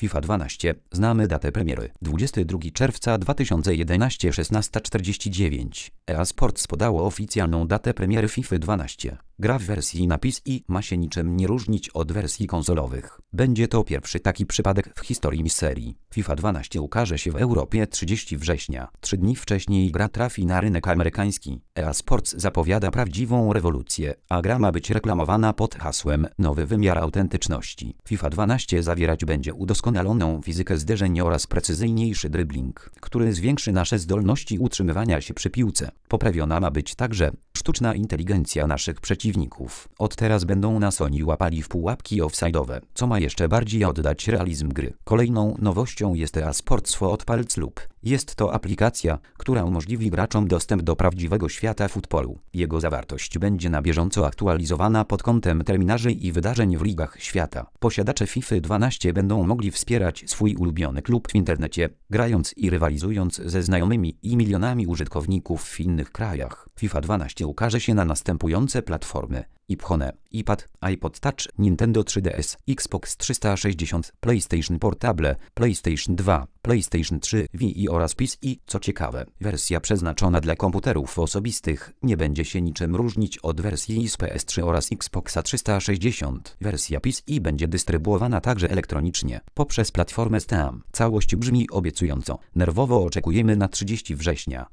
FIFA 12. Znamy datę premiery. 22 czerwca 2011 16:49. EA Sports podało oficjalną datę premiery FIFA 12. Gra w wersji na PC ma się niczym nie różnić od wersji konsolowych. Będzie to pierwszy taki przypadek w historii serii. FIFA 12 ukaże się w Europie 30 września. 3 dni wcześniej gra trafi na rynek amerykański. EA Sports zapowiada prawdziwą rewolucję, a gra ma być reklamowana pod hasłem Nowy wymiar autentyczności. FIFA 12 zawierać będzie udoskonaloną fizykę zderzeń oraz precyzyjniejszy dribbling, który zwiększy nasze zdolności utrzymywania się przy piłce. Poprawiona ma być także sztuczna inteligencja naszych przeciwników. Od teraz będą nas oni łapali w pułapki offside'owe, co ma jeszcze bardziej oddać realizm gry. Kolejną nowością jest EA Sports od Palc lub. Jest to aplikacja, która umożliwi graczom dostęp do prawdziwego świata futbolu. Jego zawartość będzie na bieżąco aktualizowana pod kątem terminarzy i wydarzeń w ligach świata. Posiadacze FIFA 12 będą mogli wspierać swój ulubiony klub w internecie, grając i rywalizując ze znajomymi i milionami użytkowników w innych krajach. FIFA 12 ukaże się na następujące platformy: iPhone, iPad, iPod Touch, Nintendo 3DS, Xbox 360, PlayStation Portable, PlayStation 2, PlayStation 3, Wii oraz PC. Co ciekawe, wersja przeznaczona dla komputerów osobistych nie będzie się niczym różnić od wersji z PS3 oraz Xboxa 360. Wersja PC będzie dystrybuowana także elektronicznie poprzez platformę Steam. Całość brzmi obiecująco. Nerwowo oczekujemy na 30 września.